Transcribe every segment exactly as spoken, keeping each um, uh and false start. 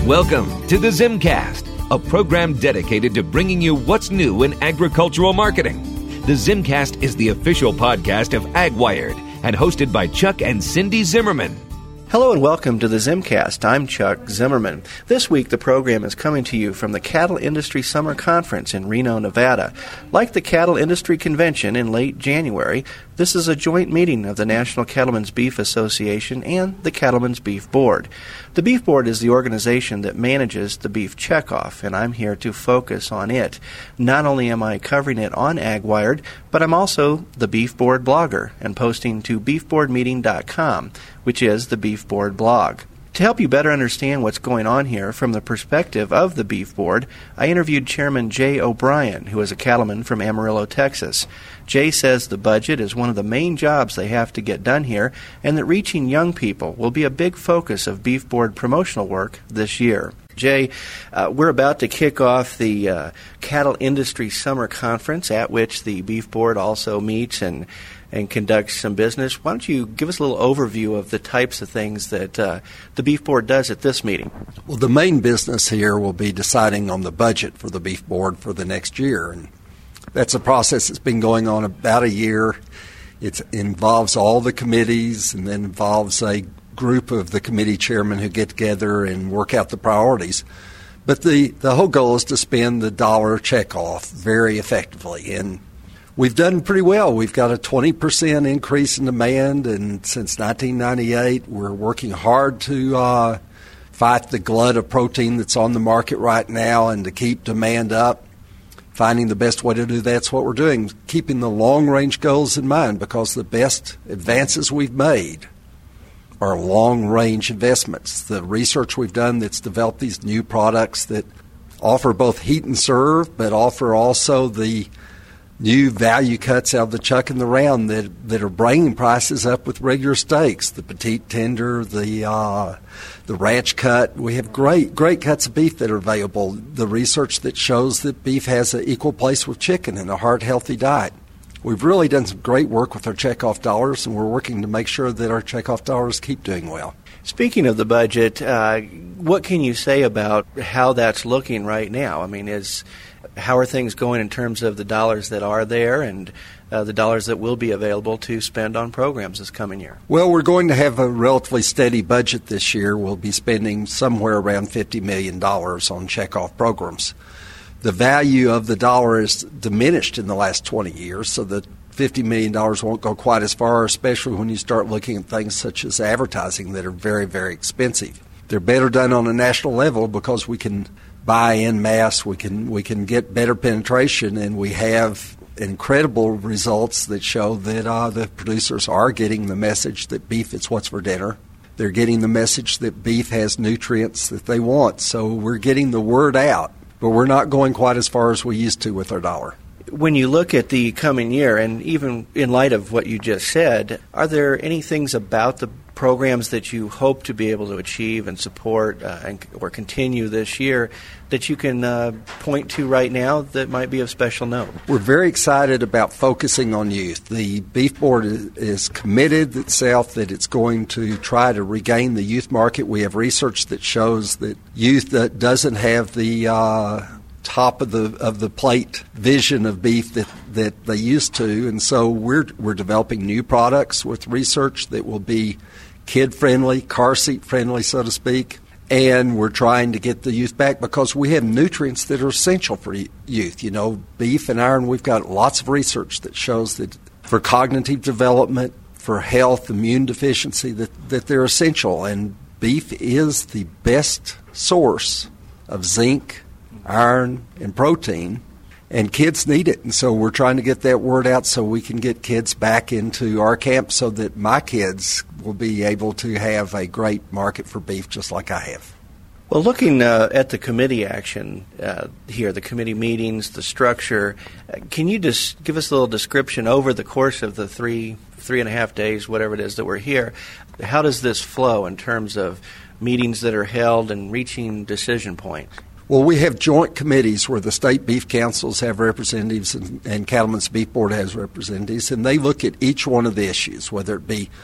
Welcome to the Zimcast, a program dedicated to bringing you what's new in agricultural marketing. The Zimcast is the official podcast of AgWired and hosted by Chuck and Cindy Zimmerman. Hello and welcome to the Zimcast. I'm Chuck Zimmerman. This week the program is coming to you from the Cattle Industry Summer Conference in Reno, Nevada. Like the Cattle Industry Convention in late January, this is a joint meeting of the National Cattlemen's Beef Association and the Cattlemen's Beef Board. The Beef Board is the organization that manages the beef checkoff, and I'm here to focus on it. Not only am I covering it on AgWired, but I'm also the Beef Board blogger and posting to beef board meeting dot com, which is the Beef Board blog. To help you better understand what's going on here from the perspective of the Beef Board, I interviewed Chairman Jay O'Brien, who is a cattleman from Amarillo, Texas. Jay says the budget is one of the main jobs they have to get done here, and that reaching young people will be a big focus of Beef Board promotional work this year. Jay, uh, we're about to kick off the uh, Cattle Industry Summer Conference, at which the Beef Board also meets and and conducts some business. Why don't you give us a little overview of the types of things that uh, the Beef Board does at this meeting? Well, the main business here will be deciding on the budget for the Beef Board for the next year. And that's a process that's been going on about a year. It involves all the committees and then involves a group of the committee chairmen who get together and work out the priorities. But the, the whole goal is to spend the dollar check off very effectively. And we've done pretty well. We've got a twenty percent increase in demand, and since nineteen ninety-eight, we're working hard to uh, fight the glut of protein that's on the market right now and to keep demand up. Finding the best way to do that's what we're doing, keeping the long-range goals in mind, because the best advances we've made are long-range investments. The research we've done that's developed these new products that offer both heat and serve, but offer also the new value cuts out of the chuck and the round that that are bringing prices up with regular steaks. The petite tender, the uh, the ranch cut. We have great great cuts of beef that are available. The research that shows that beef has an equal place with chicken in a heart-healthy diet. We've really done some great work with our checkoff dollars, and we're working to make sure that our checkoff dollars keep doing well. Speaking of the budget, uh, what can you say about how that's looking right now? I mean, is how are things going in terms of the dollars that are there and uh, the dollars that will be available to spend on programs this coming year? Well, we're going to have a relatively steady budget this year. We'll be spending somewhere around fifty million dollars on checkoff programs. The value of the dollar is diminished in the last twenty years, so the fifty million dollars won't go quite as far, especially when you start looking at things such as advertising that are very, very expensive. They're better done on a national level because we can buy en masse, we can we can get better penetration, and we have incredible results that show that uh, the producers are getting the message that beef is what's for dinner. They're getting the message that beef has nutrients that they want. So we're getting the word out, but we're not going quite as far as we used to with our dollar. When you look at the coming year, and even in light of what you just said, are there any things about the programs that you hope to be able to achieve and support uh, and, or continue this year that you can uh, point to right now that might be of special note? We're very excited about focusing on youth. The Beef Board is, is committed itself that it's going to try to regain the youth market. We have research that shows that youth that doesn't have the uh, top of the of the plate vision of beef that, that they used to, and so we're we're developing new products with research that will be kid-friendly, car seat-friendly, so to speak, and we're trying to get the youth back because we have nutrients that are essential for youth. You know, beef and iron, we've got lots of research that shows that for cognitive development, for health, immune deficiency, that, that they're essential, and beef is the best source of zinc, iron, and protein, and kids need it. And so we're trying to get that word out so we can get kids back into our camp so that my kids will be able to have a great market for beef just like I have. Well, looking uh, at the committee action uh, here, the committee meetings, the structure, uh, can you just give us a little description over the course of the three, three and a half days, whatever it is that we're here, how does this flow in terms of meetings that are held and reaching decision points? Well, we have joint committees where the state beef councils have representatives and, and Cattlemen's Beef Board has representatives, and they look at each one of the issues, whether it be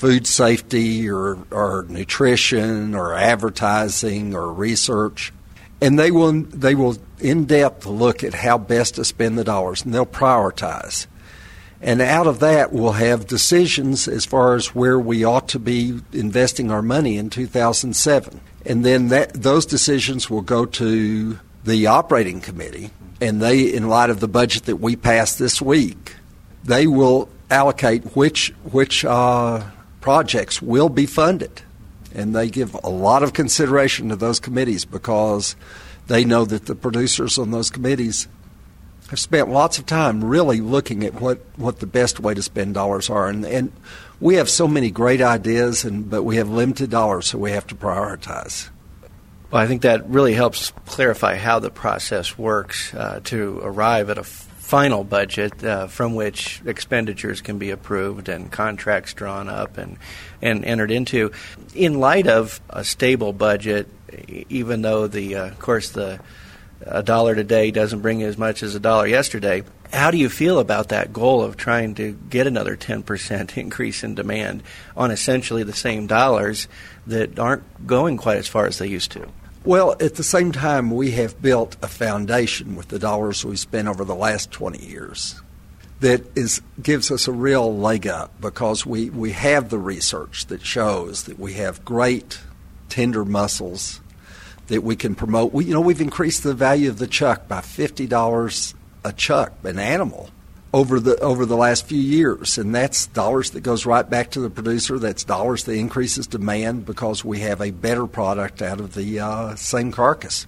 food safety or, or nutrition or advertising or research. And they will they will in depth look at how best to spend the dollars, and they'll prioritize. And out of that, we'll have decisions as far as where we ought to be investing our money in two thousand seven. And then that, those decisions will go to the operating committee, and they, in light of the budget that we passed this week, they will allocate which which uh, projects will be funded. And they give a lot of consideration to those committees because they know that the producers on those committees have spent lots of time really looking at what, what the best way to spend dollars are. And, and we have so many great ideas, and but we have limited dollars, so we have to prioritize. Well, I think that really helps clarify how the process works uh, to arrive at a final budget uh, from which expenditures can be approved and contracts drawn up and, and entered into. In light of a stable budget, even though the, uh, of course, the a dollar today doesn't bring as much as a dollar yesterday, how do you feel about that goal of trying to get another ten percent increase in demand on essentially the same dollars that aren't going quite as far as they used to? Well, at the same time, we have built a foundation with the dollars we spent over the last twenty years that is gives us a real leg up because we, we have the research that shows that we have great tender muscles that we can promote. We, you know, we've increased the value of the chuck by fifty dollars a chuck, an animal, over the over the last few years, and that's dollars that goes right back to the producer. That's dollars that increases demand because we have a better product out of the uh, same carcass.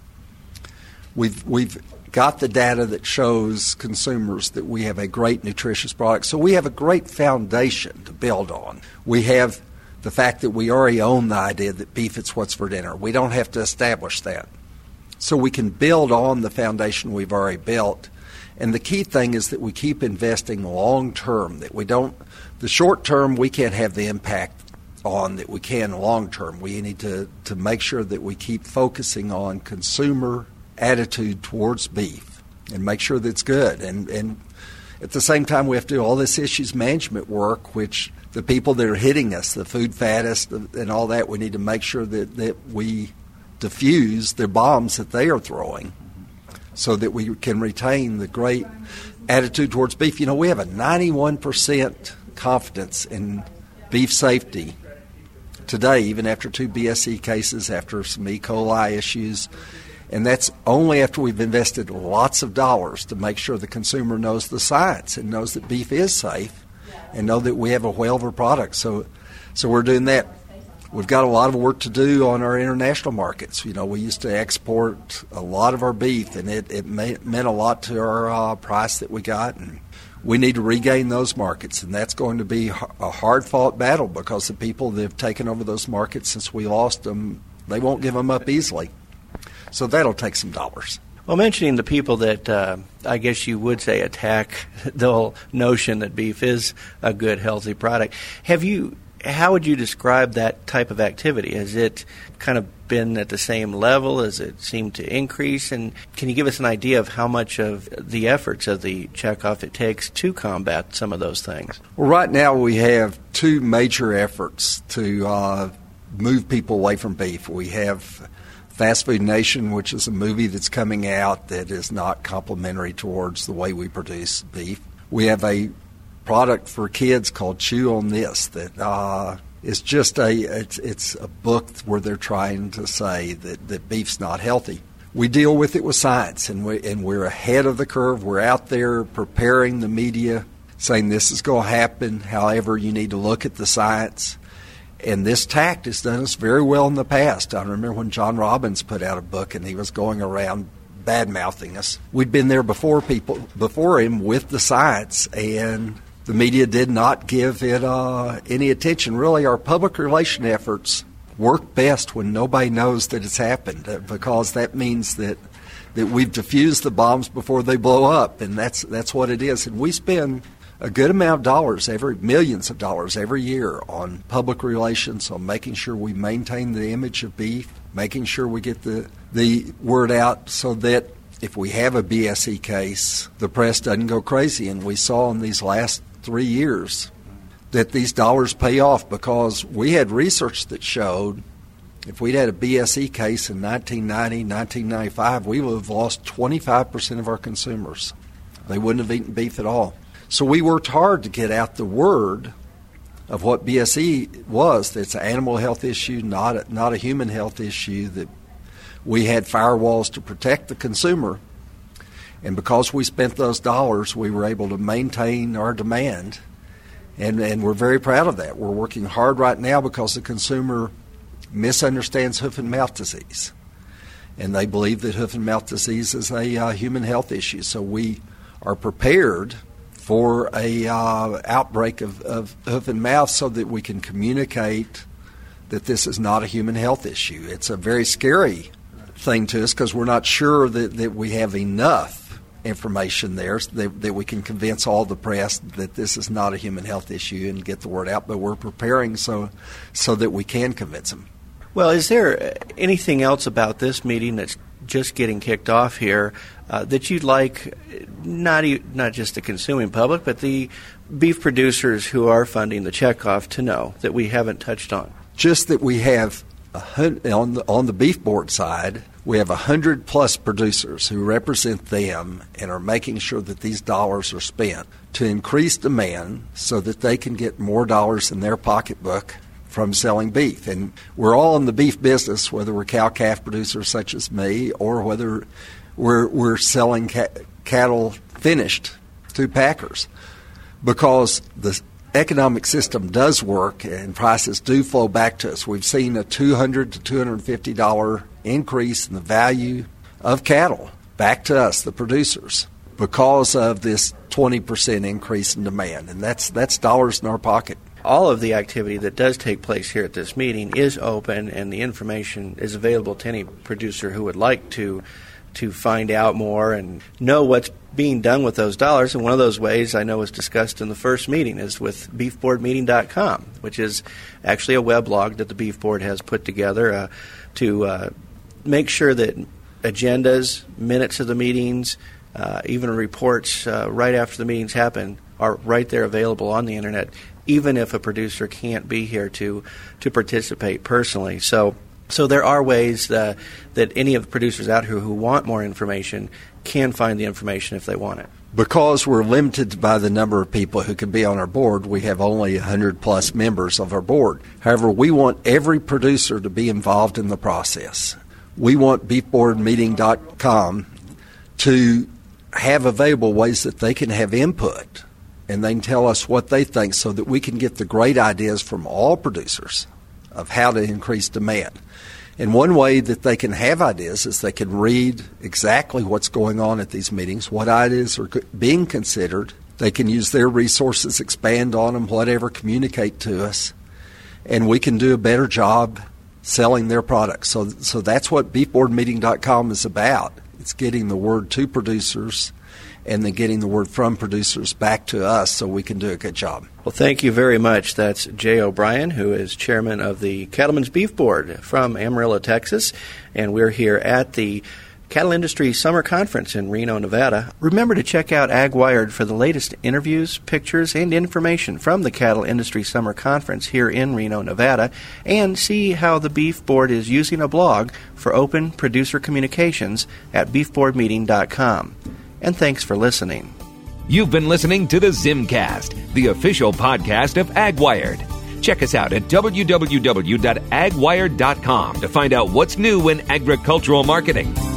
We've we've got the data that shows consumers that we have a great nutritious product, so we have a great foundation to build on. We have the fact that we already own the idea that beef is what's for dinner. We don't have to establish that, so we can build on the foundation we've already built. And the key thing is that we keep investing long term, that we don't, the short term we can't have the impact on that we can long term. We need to, to make sure that we keep focusing on consumer attitude towards beef and make sure that it's good. And, and at the same time, we have to do all this issues management work, which the people that are hitting us, the food faddists and all that, we need to make sure that, that we diffuse the bombs that they are throwing, so that we can retain the great attitude towards beef. You know, we have a ninety-one percent confidence in beef safety today, even after two B S E cases, after some E. coli issues. And that's only after we've invested lots of dollars to make sure the consumer knows the science and knows that beef is safe and know that we have a whale of a product. So, so we're doing that. We've got a lot of work to do on our international markets. You know, we used to export a lot of our beef, and it, it may, meant a lot to our uh, price that we got. And we need to regain those markets, and that's going to be a hard-fought battle because the people that have taken over those markets since we lost them, they won't give them up easily. So that'll take some dollars. Well, mentioning the people that uh, I guess you would say attack the whole notion that beef is a good, healthy product, have you... How would you describe that type of activity? Has it kind of been at the same level? Has it seemed to increase? And can you give us an idea of how much of the efforts of the checkoff it takes to combat some of those things? Well, right now we have two major efforts to uh, move people away from beef. We have Fast Food Nation, which is a movie that's coming out that is not complimentary towards the way we produce beef. We have a product for kids called Chew on This that uh, is just a it's, it's a book where they're trying to say that, that beef's not healthy. We deal with it with science, and, we, and we're ahead of the curve. We're out there preparing the media, saying this is going to happen. However, you need to look at the science. And this tact has done us very well in the past. I remember when John Robbins put out a book and he was going around bad-mouthing us. We'd been there before people before him with the science, and the media did not give it uh, any attention. Really, our public relation efforts work best when nobody knows that it's happened, uh, because that means that that we've diffused the bombs before they blow up, and that's that's what it is. And we spend a good amount of dollars, every millions of dollars every year on public relations, on making sure we maintain the image of beef, making sure we get the the word out so that if we have a B S E case, the press doesn't go crazy. And we saw in these last three years that these dollars pay off, because we had research that showed if we'd had a B S E case in nineteen ninety, nineteen ninety-five, we would have lost twenty-five percent of our consumers. They wouldn't have eaten beef at all. So we worked hard to get out the word of what B S E was, that it's an animal health issue, not a, not a human health issue, that we had firewalls to protect the consumer. And because we spent those dollars, we were able to maintain our demand. And, and we're very proud of that. We're working hard right now because the consumer misunderstands hoof and mouth disease. And they believe that hoof and mouth disease is a uh, human health issue. So we are prepared for a uh, outbreak of, of hoof and mouth so that we can communicate that this is not a human health issue. It's a very scary thing to us because we're not sure that, that we have enough information there that, that we can convince all the press that this is not a human health issue and get the word out, but we're preparing so so that we can convince them. Well, is there anything else about this meeting that's just getting kicked off here uh, that you'd like not e- not just the consuming public, but the beef producers who are funding the checkoff to know that we haven't touched on? Just that we have a hun- on the on the beef board side, we have a hundred plus producers who represent them and are making sure that these dollars are spent to increase demand so that they can get more dollars in their pocketbook from selling beef. And we're all in the beef business, whether we're cow-calf producers such as me or whether we're, we're selling ca- cattle finished to packers, because the economic system does work and prices do flow back to us. We've seen a two hundred to two hundred fifty dollars increase in the value of cattle back to us, the producers, because of this twenty percent increase in demand. And that's that's dollars in our pocket. All of the activity that does take place here at this meeting is open, and the information is available to any producer who would like to to find out more and know what's being done with those dollars. And one of those ways I know was discussed in the first meeting is with beef board meeting dot com, which is actually a weblog that the Beef Board has put together uh, to uh, make sure that agendas, minutes of the meetings, uh, even reports uh, right after the meetings happen are right there available on the internet, even if a producer can't be here to to participate personally. So so there are ways uh, that any of the producers out here who want more information can find the information if they want it. Because we're limited by the number of people who can be on our board, we have only one hundred plus members of our board. However, we want every producer to be involved in the process. We want beef board meeting dot com to have available ways that they can have input and they can tell us what they think so that we can get the great ideas from all producers of how to increase demand. And one way that they can have ideas is they can read exactly what's going on at these meetings, what ideas are being considered. They can use their resources, expand on them, whatever, communicate to us, and we can do a better job selling their products. So, so that's what beef board meeting dot com is about. It's getting the word to producers and then getting the word from producers back to us so we can do a good job. Well, thank you very much. That's Jay O'Brien, who is chairman of the Cattlemen's Beef Board from Amarillo, Texas, and we're here at the Cattle Industry Summer Conference in Reno, Nevada. Remember to check out AgWired for the latest interviews, pictures, and information from the Cattle Industry Summer Conference here in Reno, Nevada, and see how the Beef Board is using a blog for open producer communications at beef board meeting dot com. And thanks for listening. You've been listening to the ZimCast, the official podcast of AgWired. Check us out at w w w dot ag wired dot com to find out what's new in agricultural marketing.